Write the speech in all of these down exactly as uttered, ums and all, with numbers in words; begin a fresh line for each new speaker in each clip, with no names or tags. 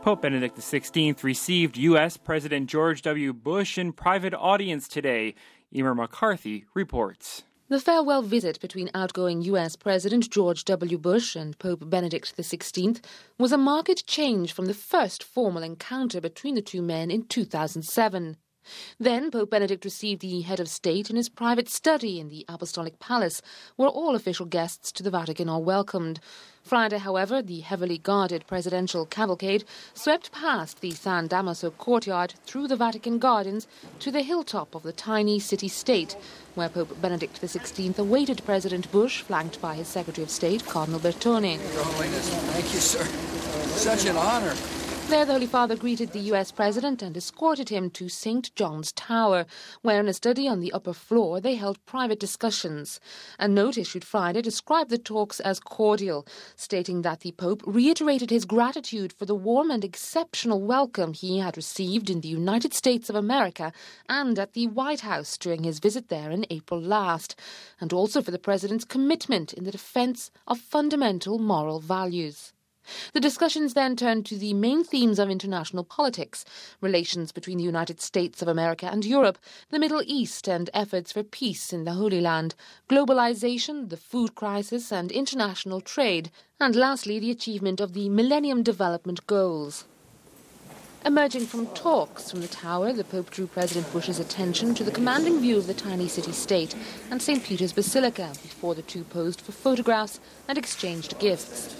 Pope Benedict the sixteenth received U S President George W. Bush in private audience today. Emer McCarthy reports.
The farewell visit between outgoing U S President George W. Bush and Pope Benedict the sixteenth was a marked change from the first formal encounter between the two men in two thousand seven. Then Pope Benedict received the head of state in his private study in the Apostolic Palace, where all official guests to the Vatican are welcomed. Friday, however, the heavily guarded presidential cavalcade swept past the San Damaso courtyard through the Vatican gardens to the hilltop of the tiny city-state, where Pope Benedict the sixteenth awaited President Bush, flanked by his Secretary of State, Cardinal Bertone.
Your Holiness, thank you, sir. Such an honor.
There, the Holy Father greeted the U S President and escorted him to Saint John's Tower, where in a study on the upper floor they held private discussions. A note issued Friday described the talks as cordial, stating that the Pope reiterated his gratitude for the warm and exceptional welcome he had received in the United States of America and at the White House during his visit there in April last, and also for the President's commitment in the defense of fundamental moral values. The discussions then turned to the main themes of international politics, relations between the United States of America and Europe, the Middle East and efforts for peace in the Holy Land, globalization, the food crisis and international trade, and lastly the achievement of the Millennium Development Goals. Emerging from talks from the tower, the Pope drew President Bush's attention to the commanding view of the tiny city-state and Saint Peter's Basilica before the two posed for photographs and exchanged gifts.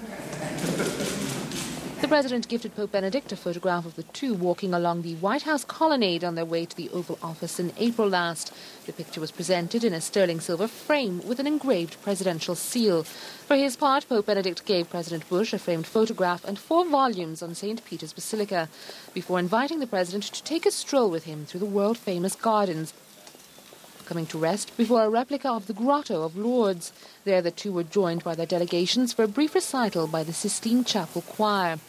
The President gifted Pope Benedict a photograph of the two walking along the White House colonnade on their way to the Oval Office in April last. The picture was presented in a sterling silver frame with an engraved presidential seal. For his part, Pope Benedict gave President Bush a framed photograph and four volumes on Saint Peter's Basilica, before inviting the President to take a stroll with him through the world-famous gardens, coming to rest before a replica of the Grotto of Lourdes. There the two were joined by their delegations for a brief recital by the Sistine Chapel Choir.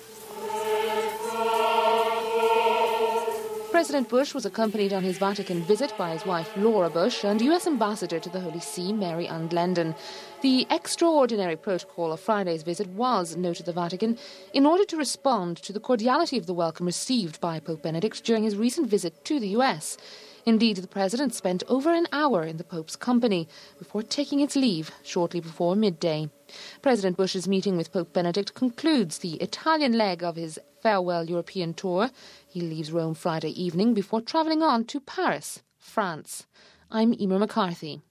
President Bush was accompanied on his Vatican visit by his wife Laura Bush and U S Ambassador to the Holy See, Mary Ann Glendon. The extraordinary protocol of Friday's visit was, noted the Vatican, in order to respond to the cordiality of the welcome received by Pope Benedict during his recent visit to the U S. Indeed, the President spent over an hour in the Pope's company before taking its leave shortly before midday. President Bush's meeting with Pope Benedict concludes the Italian leg of his farewell European tour. He leaves Rome Friday evening before travelling on to Paris, France. I'm Emer McCarthy.